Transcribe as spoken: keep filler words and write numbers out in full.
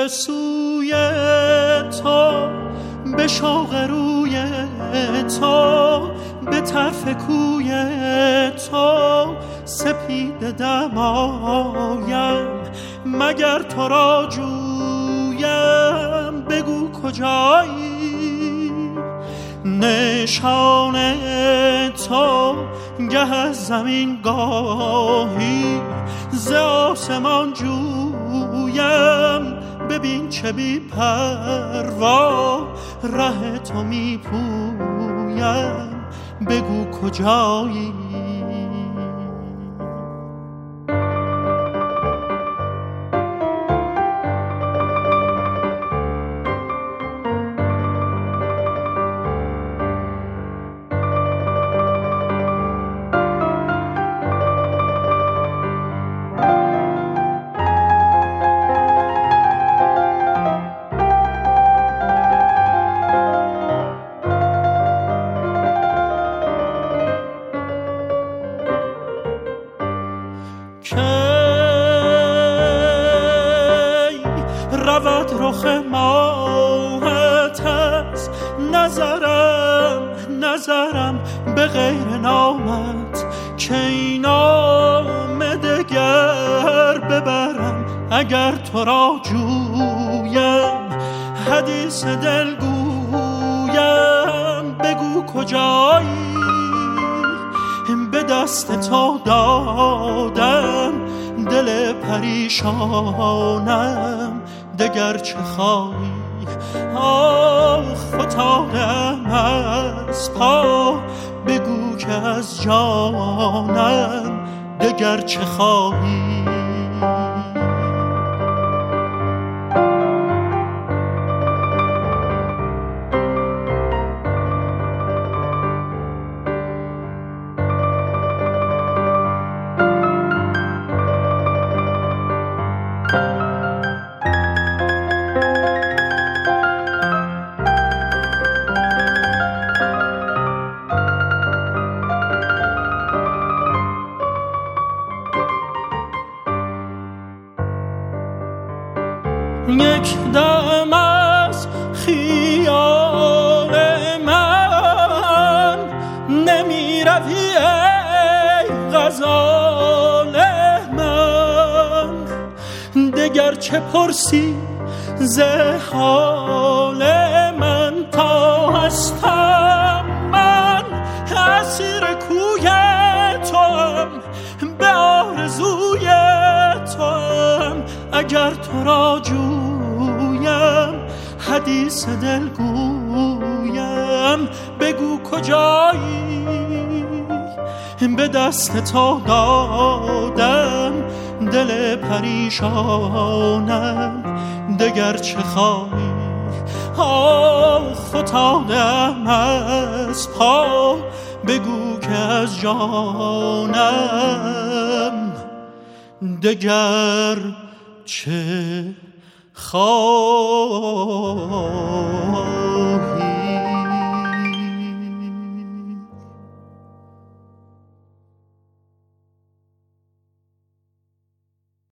سوی تو، به شوق روی تو، به طرف کوی تو سپید دمایم. مگر تو را جویم بگو کجایی؟ نشان تو گه از زمین گاهی ز آسمان جویم. ببین چه بی پروا ره تو می پویم، بگو کجایی؟ رود رخ ماهت از نظرم، نظرم به غیر نامت، که این نام دگر ببرم اگر تو را جویم. حدیث دل گویم بگو کجایی؟ به دست تو دادم دل پریشانم، دگر چه خواهی؟ آه فتادم از پا، بگو که از جانم دگر چه خواهی؟ یک دم از خیال من نمی روی ای غزال من. دگر چه پرسی ز حال من؟ تا هستم من اسیر کوی توام، به آرزوی توام. اگر تو را جویم حدیث دل گویم، بگو کجایی؟ به دست تو دادم دل پریشانم، دگر چه خواهی؟ آه فتادم از پا، بگو که از جانم دگر چه خواهی؟